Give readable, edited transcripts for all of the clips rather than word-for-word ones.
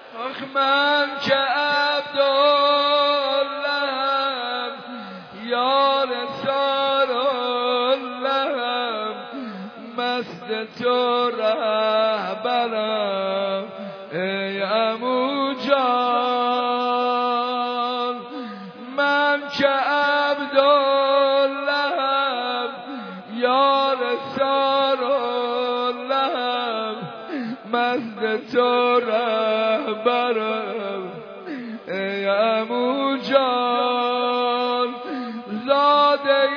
آخ من که عبداللهم یار ساراللهم مست تو رهبرم ای عمو جان. من که عبداللهم یار ساراللهم مست تو رهبرم ای عمو جان. زاده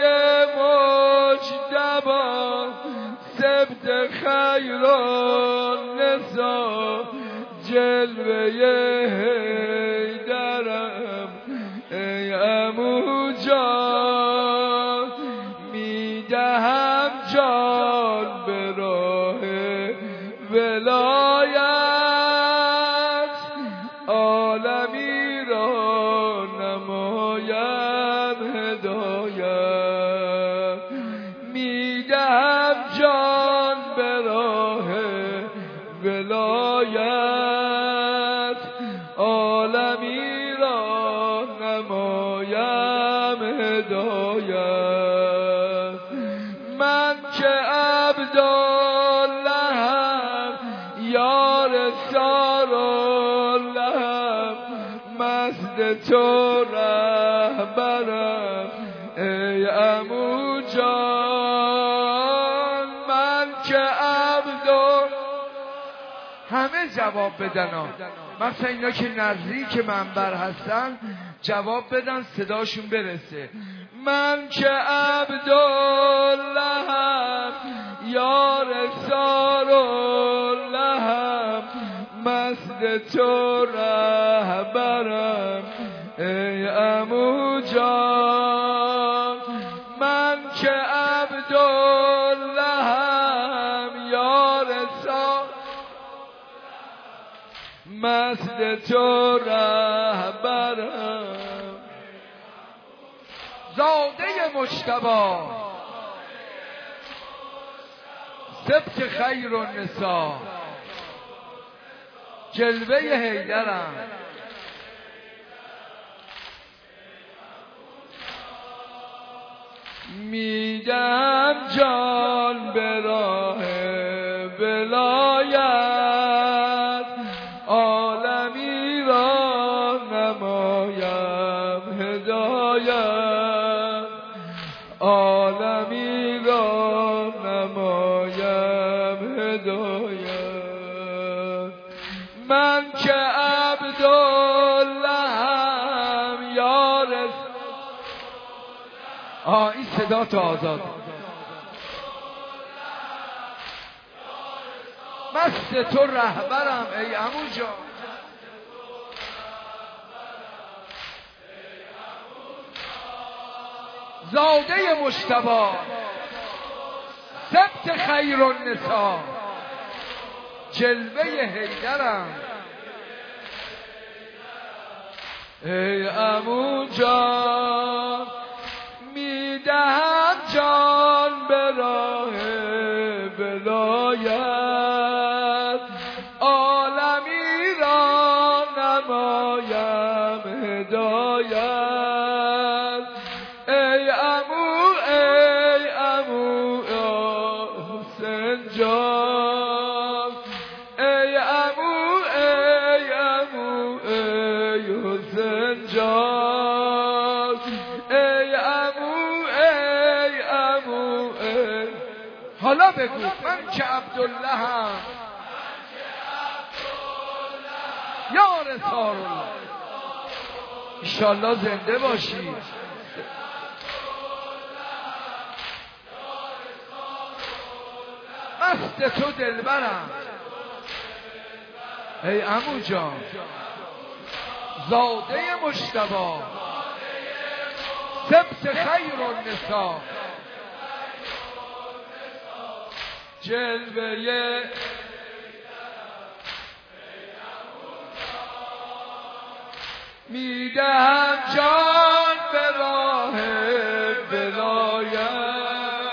مجتبی سبت خیر النساء جلوه حیدرم ای عمو جان. میدهم جان به راه ولایت عالمی را نمایم هدایت. میدهم جان به راه ولایت عالمی را نمایم هدایت. من که عبداللهم یار ساراللهم مست تو رهبرم ای عمو جان. من که همه جواب بدن ها، مثلا اینا که نزدیک منبر هستن جواب بدن صداشون برسه. من که عبداللهم یار ساراللهم مست تو رهبرم ای عمو جان. من که عبداللهم یار مست تو رهبرم. زاده مجتبی سبت خیر النساء جلوه حیدرم میدم جان به راه ولایت عالمی را نمایم هدایت عالمی را نمایم هدایت. من که عبداللهم یار این صدا تو آزاد مست تو رهبرم ای عمو جان. زاده مجتبی سبت خیر النساء جلوه حیدرم ای عمو جان. میدهم جان به راه ولایت عالمی را نمایم هدایت ای عمو حسین جان. ای عمو ای حسین جان. ای عمو حالا بگو من که عبداللهم یار سارالله. انشالله زنده باشی. مست تو دلبرم ای عمو جان. زاده مجتبی سبت خیر النساء جلوه میدهم جان به راه ولایت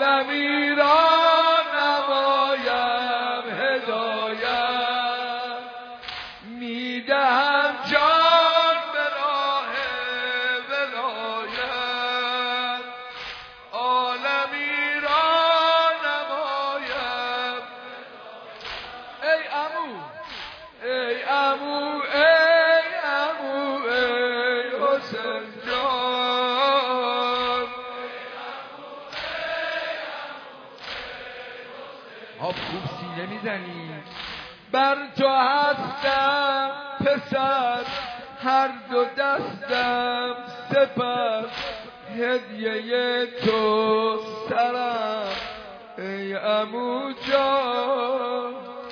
عالمی را نمایم هدایت عمو ای عمو ای عمو ای حسین جان خوب سینه میزنی بر تو هستم پسر هر دو دستم سپر هدیه تو سرم ای عمو جان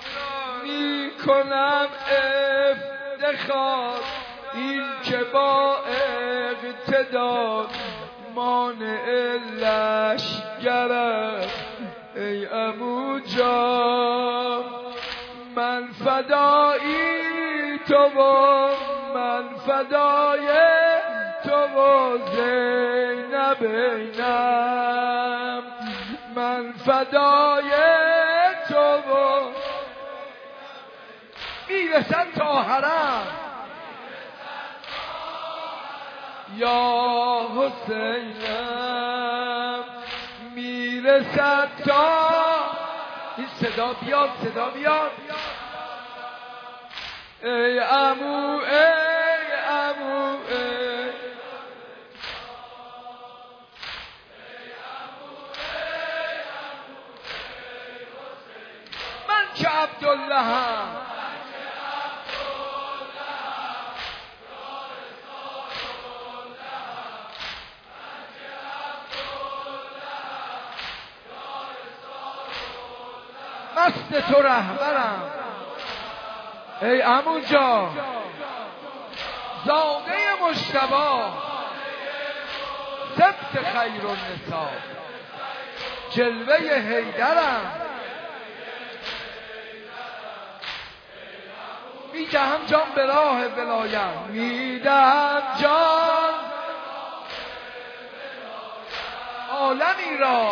میکنم افتخار این که با اقتدار مانع لشگرم ای عمو جان من فدایی تو و من فدای تو و زینبینم من فدای تو و میرسد تا حرم یا حسینم میرسد تا این صدا بیاد ای عمو ای عمو ای من که عبدالله هم مست تو رهبرم ای عمو جان زاده مجتبی سبت خیر النساء جلوه حیدرم میدهم جان به راه ولایت میدهم جان عالمی را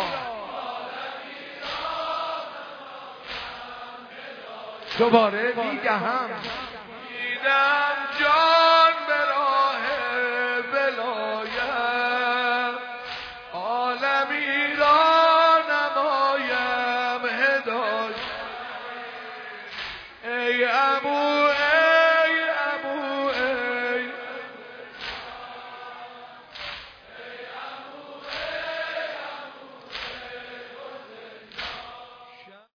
دوباره میدهم جان